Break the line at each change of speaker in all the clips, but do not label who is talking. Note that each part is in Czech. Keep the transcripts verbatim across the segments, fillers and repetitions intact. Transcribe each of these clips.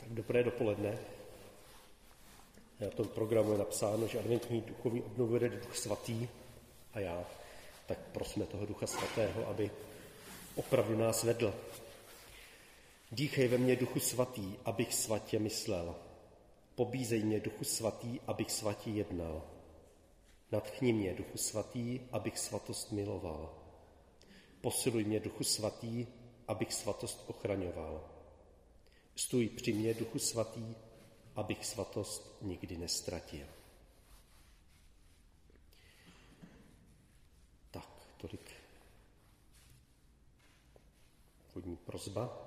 Dobré dopoledne. Na tom programu je napsáno, že adventní duchovní obnovu vede Duch Svatý a já. Tak prosme toho Ducha Svatého, aby opravdu nás vedl. Dýchej ve mně, Duchu Svatý, abych svatě myslel. Pobízej mě, Duchu Svatý, abych svatě jednal. Nadchni mě, Duchu Svatý, abych svatost miloval. Posiluj mě, Duchu Svatý, abych svatost ochraňoval. Stůj při mě, Duchu Svatý, abych svatost nikdy nestratil. Tak, tolik úvodní prosba.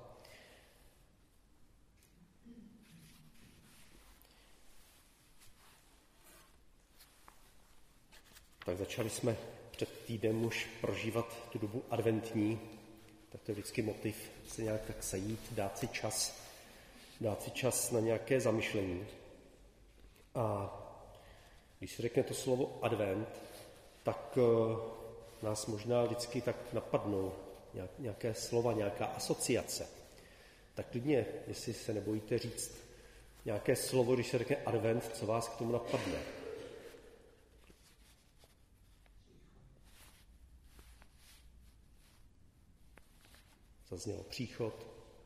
Tak začali jsme před týdnem už prožívat tu dobu adventní, tak to je vždycky motiv se nějak tak sejít, dát si čas, dát si čas na nějaké zamyšlení. A když se řekne to slovo advent, tak nás možná vždycky tak napadnou nějaké slova, nějaká asociace. Tak klidně, jestli se nebojíte říct nějaké slovo, když se řekne advent, co vás k tomu napadne. Zaznělo příchod.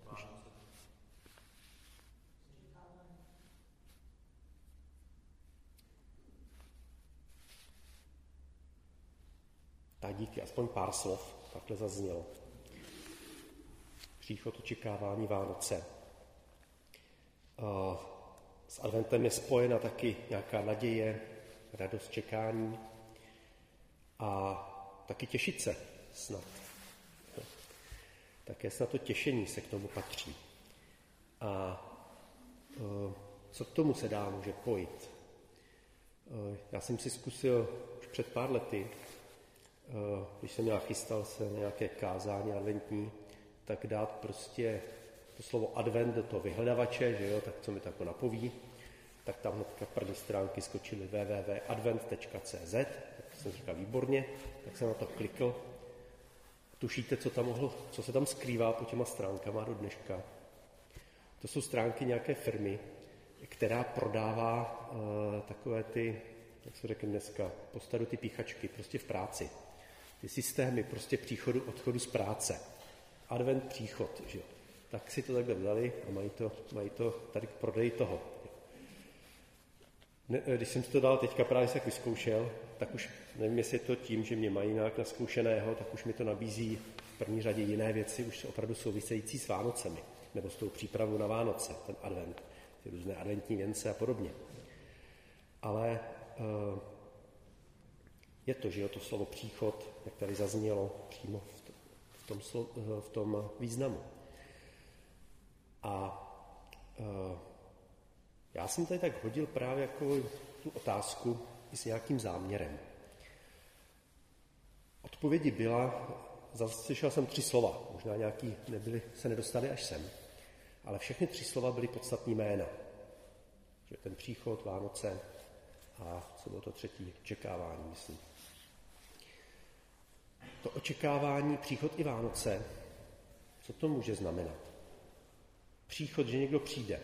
Tak díky, aspoň pár slov, takhle zaznělo. Příchod, očekávání, Vánoce. S adventem je spojena taky nějaká naděje, radost, čekání a taky těšit se snad. Také snad to těšení se k tomu patří. A co k tomu se dá, může pojít? Já jsem si zkusil už před pár lety, když jsem já chystal se na nějaké kázání adventní, tak dát prostě to slovo advent do toho vyhledavače, že jo, tak co mi to jako napoví, tak tam hnedka první stránky skočily w w w tečka advent tečka c z, tak jsem říkal výborně, tak jsem na to klikl. Tušíte, co, tam mohlo, co se tam skrývá pod těma stránkama do dneška? To jsou stránky nějaké firmy, která prodává uh, takové ty, jak se řekne dneska, postadu ty píchačky, prostě v práci. Ty systémy prostě příchodu, odchodu z práce. Advent, příchod, že jo. Tak si to takhle dali a mají to, mají to tady k prodeji toho. Ne, když jsem si to dal teďka právě se vyzkoušel, tak už nevím, jestli je to tím, že mě mají nějak naskoušeného, tak už mi to nabízí v první řadě jiné věci, už opravdu související s Vánocemi, nebo s tou přípravou na Vánoce, ten advent, ty různé adventní věnce a podobně. Ale uh, je to, že jo, to slovo příchod, jak tady zaznělo přímo v tom, v tom, v tom významu. A uh, já jsem tady tak hodil právě jako tu otázku i s nějakým záměrem. Odpovědi byla, zaslyšel jsem tři slova, možná nějaký nebyli, se nedostali až sem, ale všechny tři slova byly podstatný jména. Že ten příchod, Vánoce a co bylo to třetí, očekávání, myslím. To očekávání, příchod i Vánoce, co to může znamenat? Příchod, že někdo přijde.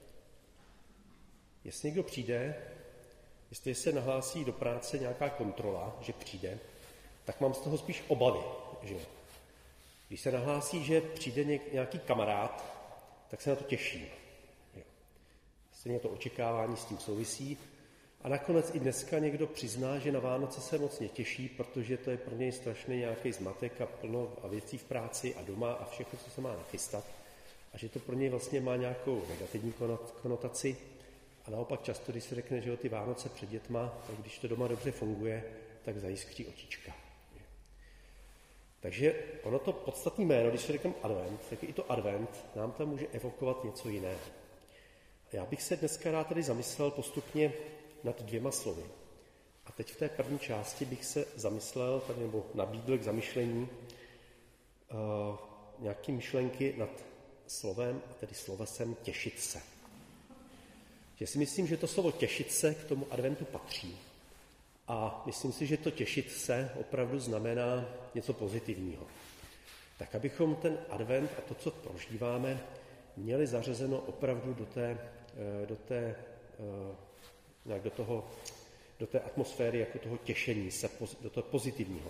Jestli někdo přijde, jestli se nahlásí do práce nějaká kontrola, že přijde, tak mám z toho spíš obavy. Že? Když se nahlásí, že přijde nějaký kamarád, tak se na to těší. Stejně to očekávání s tím souvisí. A nakonec i dneska někdo přizná, že na Vánoce se moc netěší, protože to je pro něj strašný nějaký zmatek a plno a věcí v práci a doma a všechno, co se má nachystat. A že to pro něj vlastně má nějakou negativní konotaci. A naopak často, když se řekne, že jo, ty Vánoce před dětma, tak když to doma dobře funguje, tak zajiskří očička. Takže ono to podstatné jméno, když se řekne advent, tak i to advent nám tam může evokovat něco jiného. A já bych se dneska rád tady zamyslel postupně nad dvěma slovy. A teď v té první části bych se zamyslel, tady, nebo nabídl k zamyšlení uh, nějaké myšlenky nad slovem, a tedy slovesem těšit se. Že si myslím, že to slovo těšit se k tomu adventu patří. A myslím si, že to těšit se opravdu znamená něco pozitivního. Tak abychom ten advent a to, co prožíváme, měli zařazeno opravdu do té, do té, do toho, do té atmosféry jako toho těšení se, do toho pozitivního.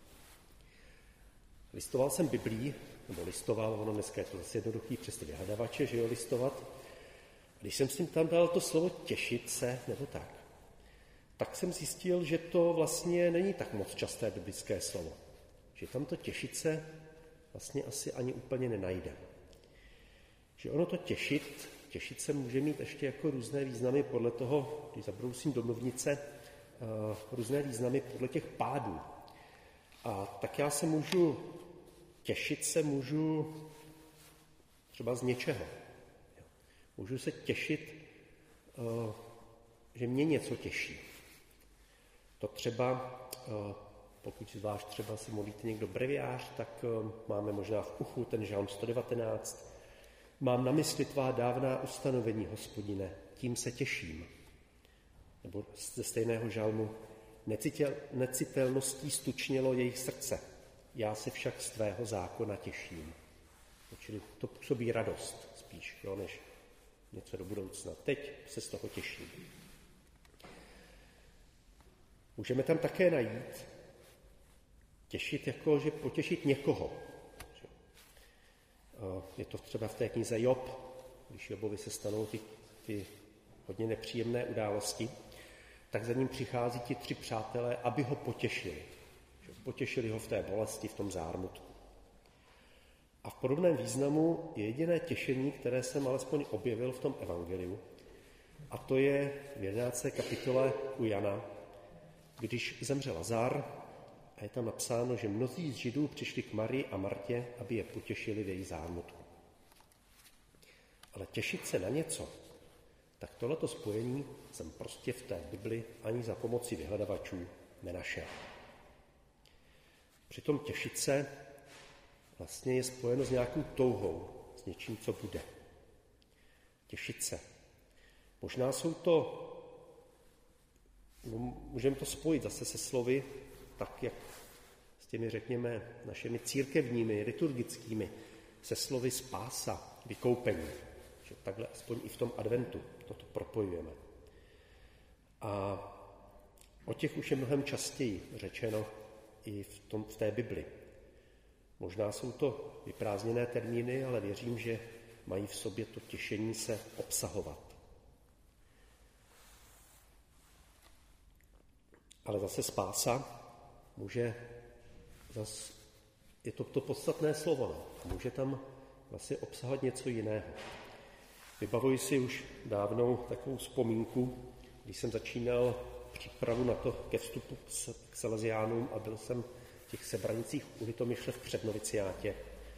Listoval jsem Biblii, nebo listoval, ono dneska je to zase jednoduchý přes ty vyhledavače, že jo, listovat. Když jsem s tím tam dal to slovo těšit se, nebo tak, tak jsem zjistil, že to vlastně není tak moc časté biblické slovo. Že tam to těšit se vlastně asi ani úplně nenajde. Že ono to těšit, těšit se může mít ještě jako různé významy podle toho, když zabrousím do mluvnice, různé významy podle těch pádů. A tak já se můžu, těšit se můžu třeba z něčeho. Můžu se těšit, že mě něco těší. To třeba, pokud zvlášť třeba si modlíte někdo breviář, tak máme možná v uchu ten žalm sto devatenáct. Mám na mysli tvá dávná ustanovení, Hospodine, tím se těším. Nebo ze stejného žalmu, Necitel, necitelností stučnělo jejich srdce, já se však z tvého zákona těším. Čili to působí radost spíš, jo, než něco do budoucna. Teď se z toho těším. Můžeme tam také najít těšit jako, že potěšit někoho. Je to třeba v té knize Job, když Jobovi se stanou ty, ty hodně nepříjemné události, tak za ním přichází ti tři přátelé, aby ho potěšili. Potěšili ho v té bolesti, v tom zármutku. A v podobném významu je jediné těšení, které jsem alespoň objevil v tom evangeliu, a to je v jedenácté kapitole u Jana, když zemřel Lazar, a je tam napsáno, že mnozí z Židů přišli k Marii a Martě, aby je potěšili v její zármutku. Ale těšit se na něco, tak tohleto spojení jsem prostě v té Bibli ani za pomoci vyhledavačů nenašel. Přitom těšit se vlastně je spojeno s nějakou touhou, s něčím, co bude. Těšit se. Možná jsou to, no, můžeme to spojit zase se slovy, tak jak s těmi, řekněme, našimi církevními, liturgickými, se slovy spása, vykoupení. Že takhle aspoň i v tom adventu toto propojujeme. A o těch už je mnohem častěji řečeno i v, tom, v té Bibli. Možná jsou to vyprázdněné termíny, ale věřím, že mají v sobě to těšení se obsahovat. Ale zase spása může, zase je to to podstatné slovo, no, a může tam vlastně obsahovat něco jiného. Vybavuji si už dávnou takovou vzpomínku, když jsem začínal přípravu na to ke vstupu k Salesiánům a byl jsem v těch Sebranicích u Litomyšle v přednoviciátě.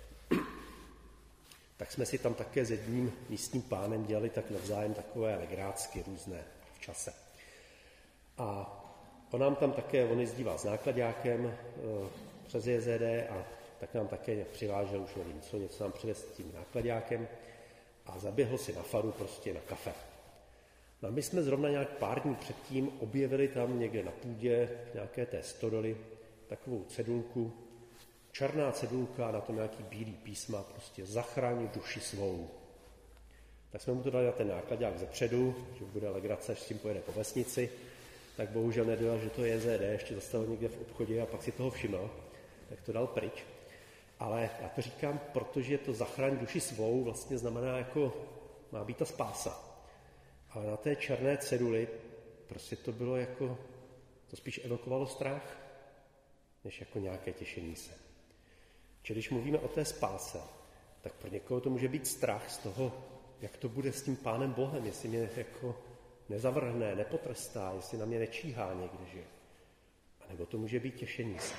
Tak jsme si tam také s jedním místním pánem dělali tak navzájem takové legrácky různé v čase. A on nám tam také, on jezdíval s nákladákem e, přes J Z D a tak nám také přivážel, už nevím co, něco nám přivez s tím nákladákem a zaběhl si na faru prostě na kafe. No a my jsme zrovna nějak pár dní předtím objevili tam někde na půdě nějaké té stodoly takovou cedulku, černá cedulka, na tom nějaký bílý písma, prostě zachraň duši svou. Tak jsme mu to dali na ten nákladák zepředu, že bude legrace, až s tím pojede po vesnici, tak bohužel nedala, že to je J Z D, ještě zastavil někde v obchodě a pak si toho všiml, tak to dal pryč. Ale já to říkám, protože to zachraň duši svou vlastně znamená jako, má být ta spása. Ale na té černé ceduli prostě to bylo jako, to spíš evokovalo strach, než jako nějaké těšení se. Čili když mluvíme o té spáse, tak pro někoho to může být strach z toho, jak to bude s tím Pánem Bohem, jestli mě jako nezavrhne, nepotrestá, jestli na mě nečíhá někde, že? A nebo to může být těšení se.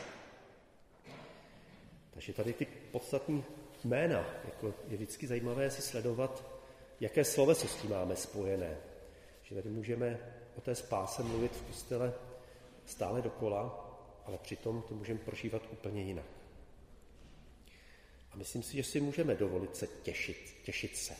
Takže tady ty podstatní jména, jako je vždycky zajímavé si sledovat, jaké sloveso s tím máme spojené. Že tady můžeme o té spáse mluvit v kostele stále dokola, ale přitom to můžeme prožívat úplně jinak. A myslím si, že si můžeme dovolit se těšit, těšit se.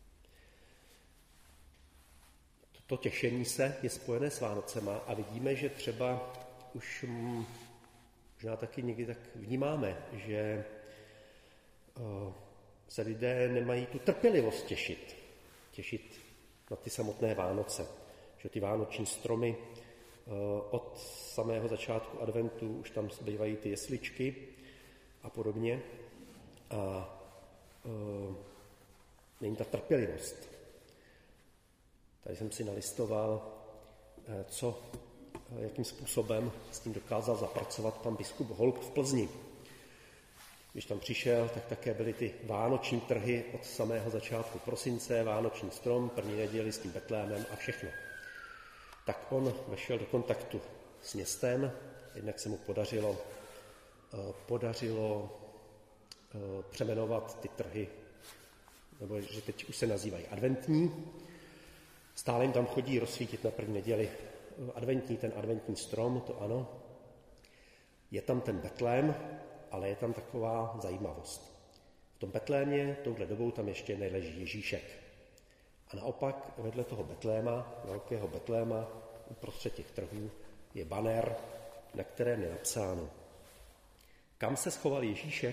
To těšení se je spojené s Vánocema a vidíme, že třeba už možná taky někdy tak vnímáme, že se lidé nemají tu trpělivost těšit. Těšit na ty samotné Vánoce. Že ty vánoční stromy od samého začátku adventu už tam zbývají ty jesličky a podobně. A e, není ta trpělivost. Tady jsem si nalistoval, co, jakým způsobem s tím dokázal zapracovat pan biskup Holub v Plzni. Když tam přišel, tak také byly ty vánoční trhy od samého začátku prosince, vánoční strom, první neděli s tím betlémem a všechno. Tak on vešel do kontaktu s městem, jednak se mu podařilo, podařilo přeměnovat ty trhy, nebo že teď už se nazývají adventní. Stále jim tam chodí rozsvítit na první neděli adventní, ten adventní strom, to ano. Je tam ten betlém, ale je tam taková zajímavost. V tom betlémě touhle dobou tam ještě neleží Ježíšek. A naopak vedle toho betléma, velkého betléma, uprostřed těch trhů, je banner, na kterém je napsáno: Kam se schoval Ježíšek?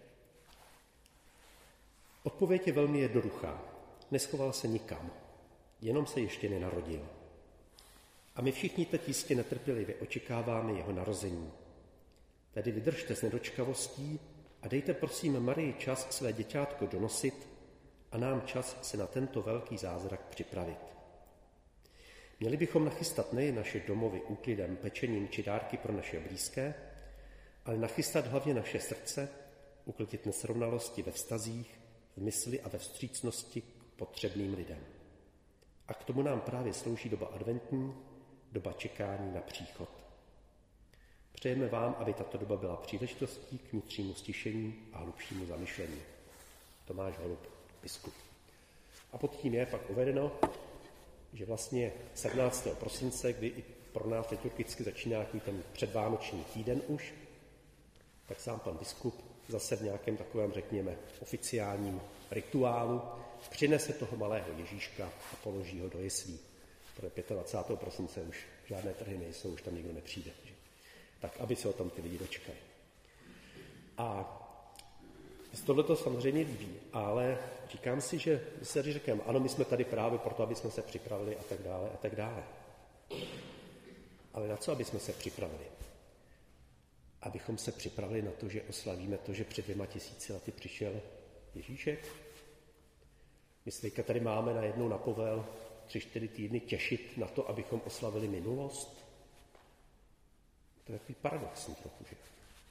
Odpověď je velmi jednoduchá. Neschoval se nikam, jenom se ještě nenarodil. A my všichni teď jistě netrpělivě očekáváme jeho narození. Tedy vydržte s nedočkavostí a dejte prosím Marii čas své děťátko donosit a nám čas se na tento velký zázrak připravit. Měli bychom nachystat nejen naše domovy úklidem, pečením či dárky pro naše blízké, ale nachystat hlavně naše srdce, uklidit nesrovnalosti ve vztazích, v mysli a ve vstřícnosti k potřebným lidem. A k tomu nám právě slouží doba adventní, doba čekání na příchod. Přejeme vám, aby tato doba byla příležitostí k vnitřnímu stišení a hlubšímu zamyšlení. Tomáš Holub, biskup. A pod tím je pak uvedeno, že vlastně sedmnáctého prosince, kdy i pro nás liturgicky začíná ten předvánoční týden už, tak sám pan biskup zase v nějakém takovém, řekněme, oficiálním rituálu přinese toho malého Ježíška a položí ho do jeslí. Protože dvacátého pátého prosince už žádné trhy nejsou, už tam nikdo nepřijde. Že? Tak, aby se o tom ty lidi dočkali. A tohle to samozřejmě líbí, ale říkám si, že my se říkáme, ano, my jsme tady právě proto, aby jsme se připravili a tak dále a tak dále. Ale na co, aby jsme se připravili? Abychom se připravili na to, že oslavíme to, že před dvěma tisíci lety přišel Ježíšek. My se teďka tady máme najednou na povel tři, čtyři týdny těšit na to, abychom oslavili minulost. To je takový paradoxní trochu, že?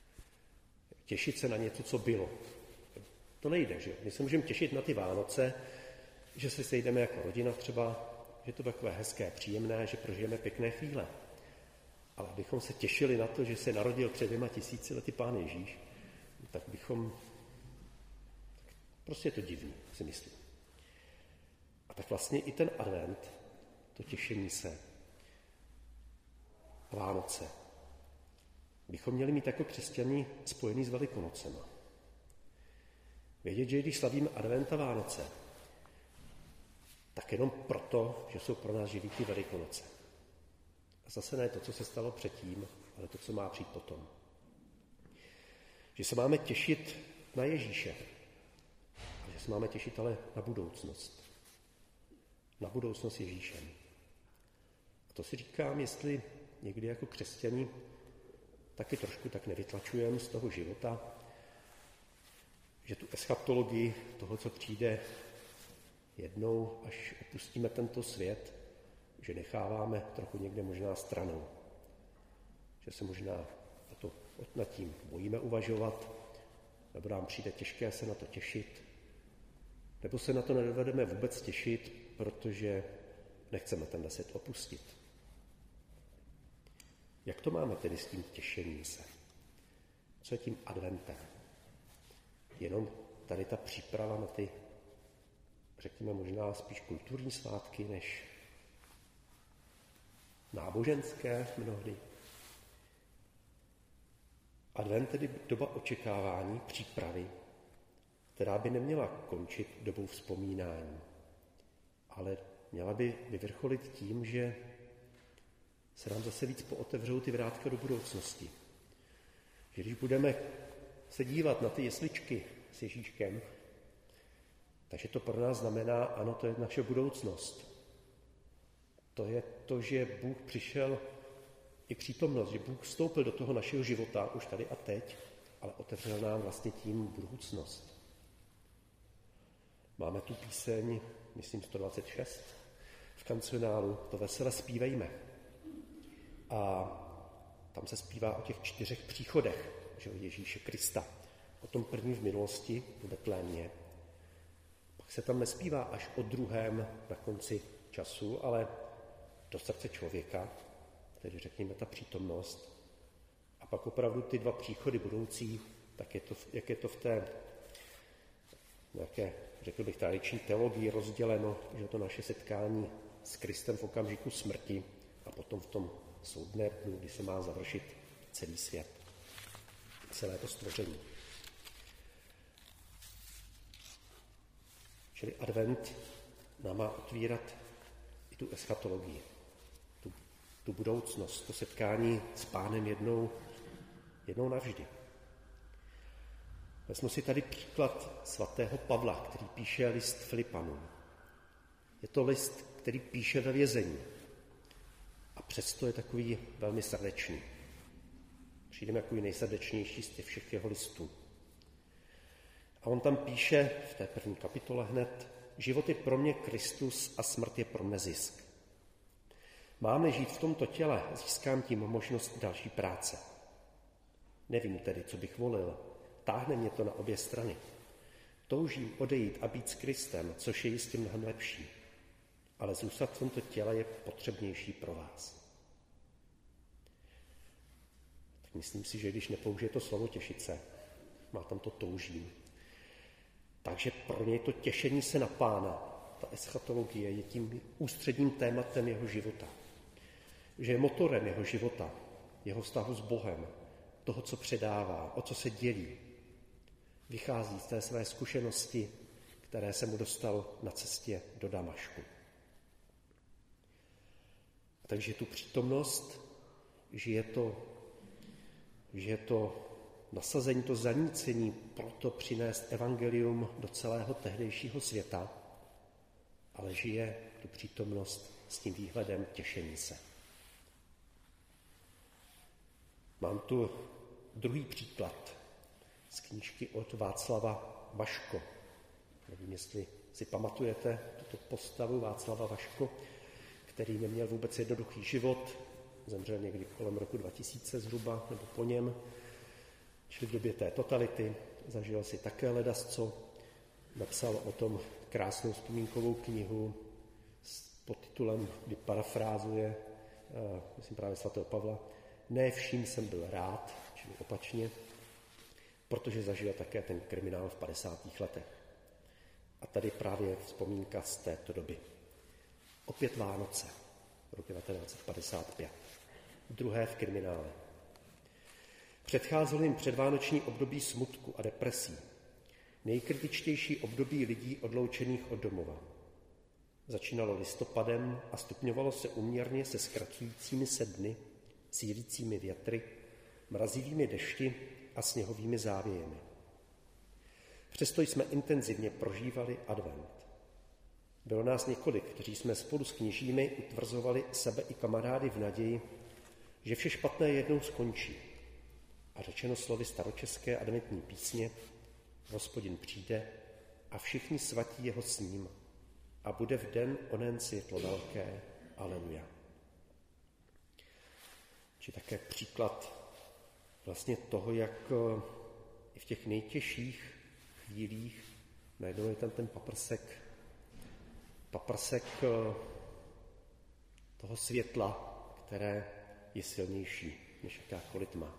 Těšit se na něco, co bylo. To nejde, že? My se můžeme těšit na ty Vánoce, že se sejdeme jako rodina třeba, že to je takové hezké, příjemné, že prožijeme pěkné chvíle. Ale abychom se těšili na to, že se narodil před dvěma tisíci lety Pán Ježíš, tak bychom... Prostě je to divný, si myslím. A tak vlastně i ten advent, to těšení se, Vánoce, bychom měli mít jako křesťaní spojený s Velikonocema. Vědět, že když slavíme advent a Vánoce, tak jenom proto, že jsou pro nás živý ty Velikonoce. A zase ne to, co se stalo předtím, ale to, co má přijít potom. Že se máme těšit na Ježíše, a že se máme těšit ale na budoucnost. Na budoucnost Ježíšem. A to si říkám, jestli někdy jako křesťani taky trošku tak nevytlačujeme z toho života, že tu eschatologii toho, co přijde jednou, až opustíme tento svět, že necháváme trochu někde možná stranou. Že se možná na to nad tím bojíme uvažovat, nebo nám přijde těžké se na to těšit, nebo se na to nedovedeme vůbec těšit, protože nechceme ten svět opustit. Jak to máme tedy s tím těšením se? Co je tím adventem? Jenom tady ta příprava na ty, řekněme možná spíš kulturní svátky, než náboženské mnohdy. Advent tedy doba očekávání, přípravy, která by neměla končit dobou vzpomínání, ale měla by vyvrcholit tím, že se nám zase víc pootevřou ty vrátka do budoucnosti. Že když budeme se dívat na ty jesličky s Ježíškem, Takže to pro nás znamená, ano, to je naše budoucnost. To je to, že Bůh přišel i přítomnost, že Bůh vstoupil do toho našeho života už tady a teď, ale otevřel nám vlastně tím budoucnost. Máme tu píseň, myslím sto dvacet šest, v kancionálu, to vesele zpívejme. A tam se zpívá o těch čtyřech příchodech, že o Ježíše Krista. O tom prvním v minulosti v Betlémě. Pak se tam nespívá až o druhém na konci času, ale do srdce člověka, tedy řekněme ta přítomnost. A pak opravdu ty dva příchody budoucí, tak je to, jak je to v té nějaké, řekl bych, tradiční teologii rozděleno, že to naše setkání s Kristem v okamžiku smrti a potom v tom soudné dnu, kdy se má završit celý svět, celé to stvoření. Čili advent nám má otvírat i tu eschatologii, tu, tu budoucnost, to setkání s Pánem jednou, jednou navždy. Vezmu si tady příklad svatého Pavla, který píše list Filipanům. Je to list, který píše ve vězení a přesto je takový velmi srdečný. Přijde mi takový nejsrdečnější z těch všech jeho listů. A on tam píše v té první kapitole hned: život je pro mě Kristus a smrt je pro mne zisk. Mám-li žít v tomto těle, získám tím možnost další práce. Nevím tedy, co bych volil. Táhne mě to na obě strany. Toužím odejít a být s Kristem, což je jistě mnohem lepší. Ale zůstat v tomto těle je potřebnější pro vás. Tak myslím si, že když nepoužije to slovo těšit se, má tam to toužím. Takže pro něj to těšení se na Pána, ta eschatologie, je tím ústředním tématem jeho života. Že je motorem jeho života, jeho vztahu s Bohem, toho, co předává, o co se dělí. Vychází z té své zkušenosti, které se mu dostalo na cestě do Damašku. Takže tu přítomnost, že je to, že je to nasazení, to zanícení, proto přinést evangelium do celého tehdejšího světa, ale žije tu přítomnost s tím výhledem těšení se. Mám tu druhý příklad z knížky od Václava Vaško. Nevím, jestli si pamatujete tuto postavu Václava Vaško, který neměl vůbec jednoduchý život, zemřel někdy kolem roku dva tisíce zhruba, nebo po něm, čili v době té totality, zažil si také ledasco, napsal o tom krásnou vzpomínkovou knihu s podtitulem, kdy parafrázuje, myslím právě svatého Pavla, ne vším jsem byl rád, čili opačně, protože zažil také ten kriminál v padesátých letech. A tady právě vzpomínka z této doby. Opět Vánoce, rok devatenáct padesát pět, druhé v kriminále. Předcházelo jim předvánoční období smutku a depresí, nejkritičtější období lidí odloučených od domova. Začínalo listopadem a stupňovalo se úměrně se zkracujícími se dny, sílícími větry, mrazivými dešti a sněhovými závějemi. Přesto jsme intenzivně prožívali advent. Bylo nás několik, kteří jsme spolu s kněžími utvrzovali sebe i kamarády v naději, že vše špatné jednou skončí. A řečeno slovy staročeské adventní písně, Hospodin přijde a všichni svatí jeho s ním a bude v den onen světlo velké. Aleluja. Či také příklad vlastně toho, jak i v těch nejtěžších chvílích najednou je tam ten paprsek, paprsek toho světla, které je silnější než jakákoliv tma.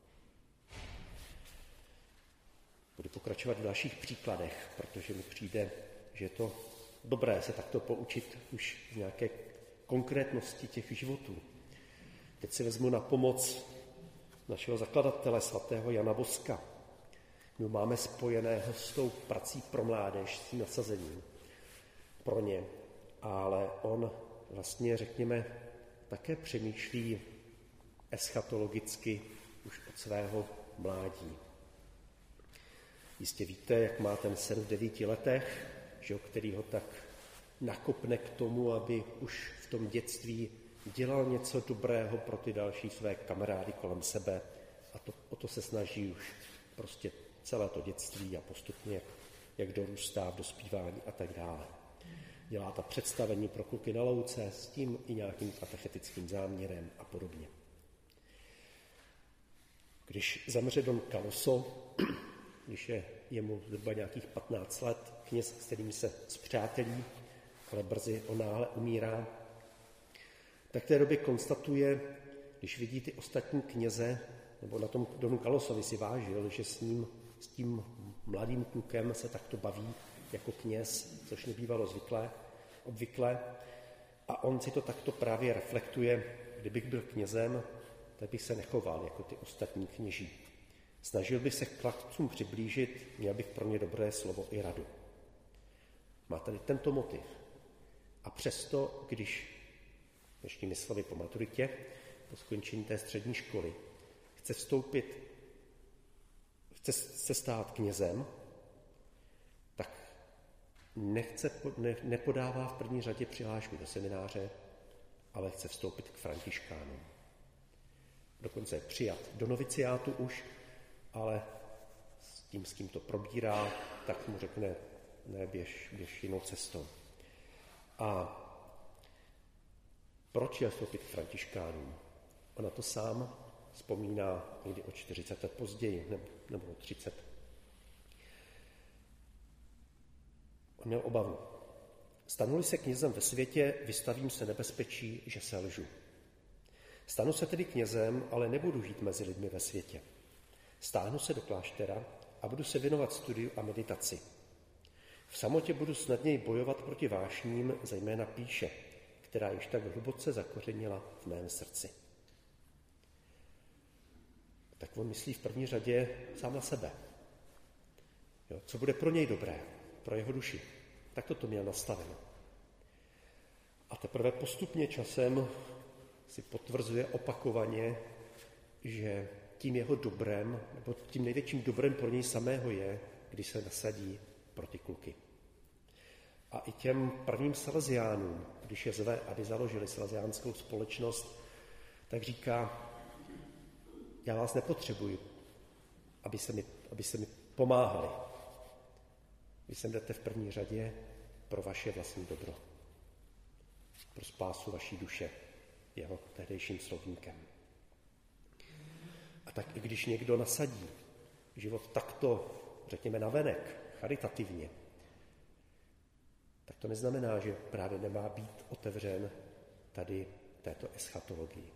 Budu pokračovat v dalších příkladech, protože mi přijde, že je to dobré se takto poučit už v nějaké konkrétnosti těch životů. Teď si vezmu na pomoc našeho zakladatele, svatého Jana Boska. My máme spojeného s tou prací pro mládež, s tím nasazením pro ně, ale on vlastně, řekněme, také přemýšlí eschatologicky už od svého mládí. Jistě víte, jak má ten sen v devíti letech, že jo, který ho tak nakopne k tomu, aby už v tom dětství dělal něco dobrého pro ty další své kamarády kolem sebe a to, o to se snaží už prostě celé to dětství a postupně, jak, jak dorůstá v dospívání a tak dále. Dělá ta představení pro kluky na louce s tím i nějakým katechetickým záměrem a podobně. Když zemře don Caloso, když je jemu zhruba nějakých patnáct let, kněz, s kterým se spřátelí, ale brzy on náhle umírá, tak v té době konstatuje, když vidí ty ostatní kněze, nebo na tom donu Calosovi si vážil, že s ním, s tím mladým klukem se takto baví jako kněz, což nebývalo zvyklé, obvyklé. A on si to takto právě reflektuje, kdybych byl knězem, tak bych se nechoval jako ty ostatní kněží. Snažil bych se k chlapcům přiblížit, měl bych pro ně dobré slovo i radu. Má tady tento motiv. A přesto, když dnešními slovy po maturitě, po skončení té střední školy, chce vstoupit, chce se stát knězem, tak nechce, ne, nepodává v první řadě přihlášku do semináře, ale chce vstoupit k františkánům. Dokonce je přijat do noviciátu už, ale s tím, s kým to probírá, tak mu řekne, ne, běž, běž jinou cestou. A proč je vstoupit k františkánům? On na to sám vzpomíná někdy o čtyřicet let později, nebo, nebo o třicet. On měl obavu. Stanu-li se knězem ve světě, vystavím se nebezpečí, že se lžu. Stanu se tedy knězem, ale nebudu žít mezi lidmi ve světě. Stáhnu se do kláštera a budu se věnovat studiu a meditaci. V samotě budu snadněji bojovat proti vášním, zejména pýše, která již tak hluboce zakořenila v mém srdci. Tak on myslí v první řadě sám na sebe. Jo, co bude pro něj dobré, pro jeho duši. Tak to měl nastaveno. A teprve postupně časem si potvrzuje opakovaně, že tím jeho dobrem, nebo tím největším dobrem pro něj samého je, když se nasadí pro ty kluky. A i těm prvním salesiánům, když je zve, aby založili salesiánskou společnost, tak říká, já vás nepotřebuji, aby se mi, aby se mi pomáhali. Vy sem jdete v první řadě pro vaše vlastní dobro, pro spásu vaší duše, jeho tehdejším slovníkem. A tak i když někdo nasadí život takto, řekněme, navenek, charitativně, tak to neznamená, že právě nemá být otevřen tady této eschatologii.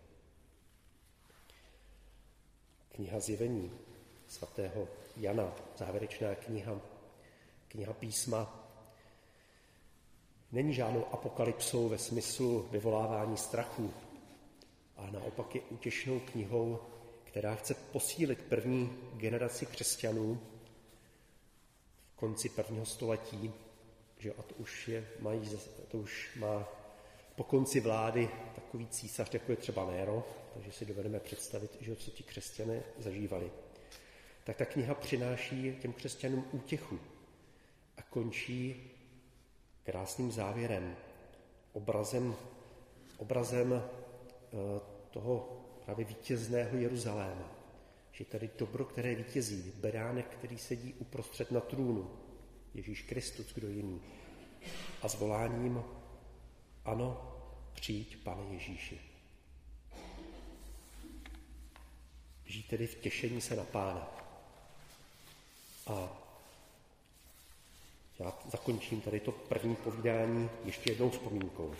Kniha Zjevení svatého Jana, závěrečná kniha, kniha písma, není žádnou apokalypsou ve smyslu vyvolávání strachu, ale naopak je útěšnou knihou, která chce posílit první generaci křesťanů v konci prvního století, že a to už, je, mají, to už má po konci vlády takový císař, jako je třeba Nero, takže si dovedeme představit, že co ti křesťané zažívali. Tak ta kniha přináší těm křesťanům útěchu a končí krásným závěrem, obrazem, obrazem toho právě vítězného Jeruzaléma. Že tady dobro, které vítězí, beránek, který sedí uprostřed na trůnu, Ježíš Kristus, kdo jiný. A s voláním, ano, přijď, Pane Ježíši. Žij tedy v těšení se na Pána. A já zakončím tady to první povídání ještě jednou vzpomínkou.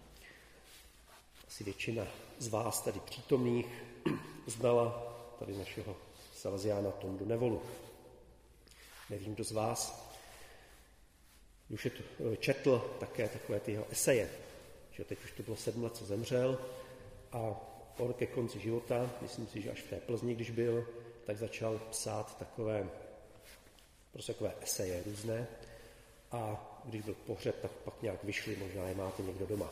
Asi většina z vás tady přítomných znala tady našeho salesiána Tondu Nevolu. Nevím, kdo z vás už je to četl také takové ty jeho eseje, že teď už to bylo sedm let, co zemřel a on ke konci života, myslím si, že až v té Plzni, když byl, tak začal psát takové, prostě takové eseje různé a když byl pohřeb, tak pak nějak vyšly, možná je máte někdo doma.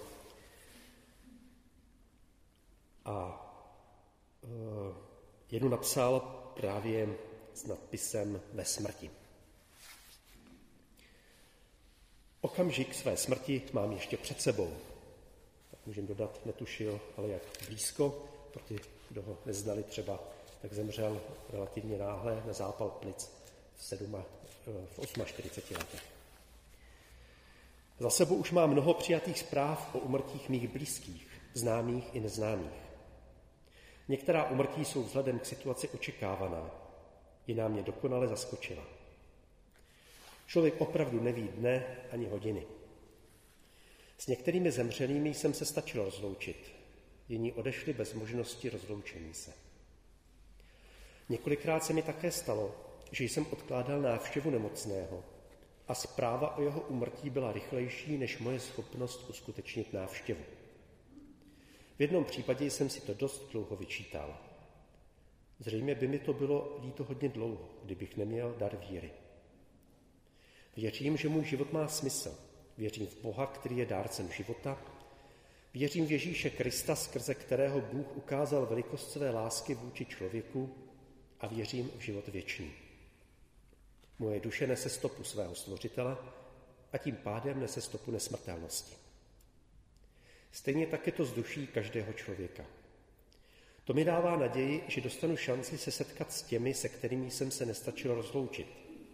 A uh, jednu napsal právě s nadpisem Ve smrti. Okamžik své smrti mám ještě před sebou. Tak můžeme dodat, netušil, ale jak blízko, pro ty, kdo ho neznali třeba, tak zemřel relativně náhle na zápal plic v, sedma, v čtyřiceti osmi letech. Za sebou už mám mnoho přijatých zpráv o úmrtích mých blízkých, známých i neznámých. Některá úmrtí jsou vzhledem k situaci očekávaná, jiná mě dokonale zaskočila. Člověk opravdu neví dne ani hodiny. S některými zemřelými jsem se stačil rozloučit, jiní odešli bez možnosti rozloučení se. Několikrát se mi také stalo, že jsem odkládal návštěvu nemocného a zpráva o jeho úmrtí byla rychlejší než moje schopnost uskutečnit návštěvu. V jednom případě jsem si to dost dlouho vyčítal. Zřejmě by mi to bylo líto hodně dlouho, kdybych neměl dar víry. Věřím, že můj život má smysl. Věřím v Boha, který je dárcem života. Věřím v Ježíše Krista, skrze kterého Bůh ukázal velikost své lásky vůči člověku, a věřím v život věčný. Moje duše nese stopu svého Stvořitele a tím pádem nese stopu nesmrtelnosti. Stejně tak je to s duší každého člověka. To mi dává naději, že dostanu šanci se setkat s těmi, se kterými jsem se nestačil rozloučit.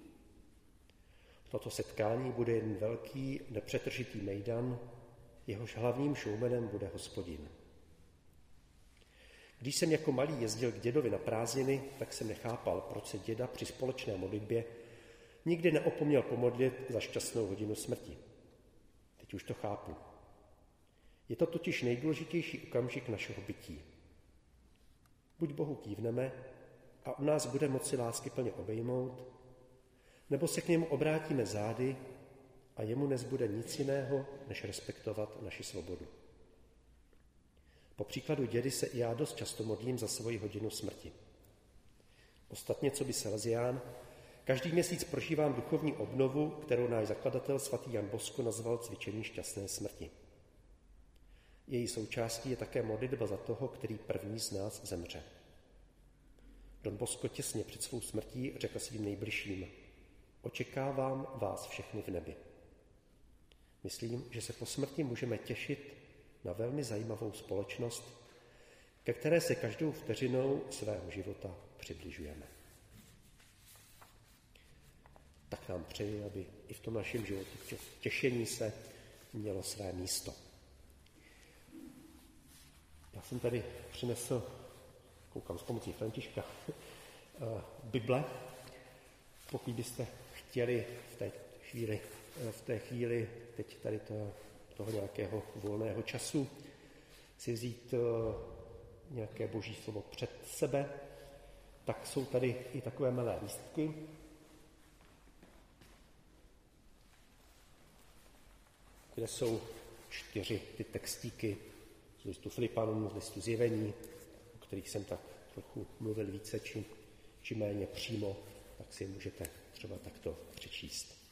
Toto setkání bude jen velký, nepřetržitý mejdan, jehož hlavním showmanem bude Hospodin. Když jsem jako malý jezdil k dědovi na prázdniny, tak jsem nechápal, proč se děda při společné modlitbě nikdy neopomněl pomodlit za šťastnou hodinu smrti. Teď už to chápu. Je to totiž nejdůležitější okamžik našeho bytí. Buď Bohu kývneme a on nás bude moci láskyplně obejmout, nebo se k němu obrátíme zády a jemu nezbude nic jiného, než respektovat naši svobodu. Po příkladu dědy se i já dost často modlím za svoji hodinu smrti. Ostatně, co by Salesián, každý měsíc prožívám duchovní obnovu, kterou náš zakladatel svatý Jan Bosko nazval cvičení šťastné smrti. Její součástí je také modlitba za toho, který první z nás zemře. Don Bosco těsně před svou smrtí řekl svým nejbližším: očekávám vás všechny v nebi. Myslím, že se po smrti můžeme těšit na velmi zajímavou společnost, ke které se každou vteřinou svého života přibližujeme. Tak nám přeji, aby i v tom našem životě těšení se mělo své místo. Já jsem tady přinesl, koukám s pomocí Františka, Bible. Pokud byste chtěli v té chvíli, v té chvíli teď tady to, toho nějakého volného času si vzít nějaké boží slovo před sebe, tak jsou tady i takové malé lístky. Kde jsou čtyři ty textíky z listu Filipanům, z listu Zjevení, o kterých jsem tak trochu mluvil více či, či méně přímo, tak si je můžete třeba takto přečíst.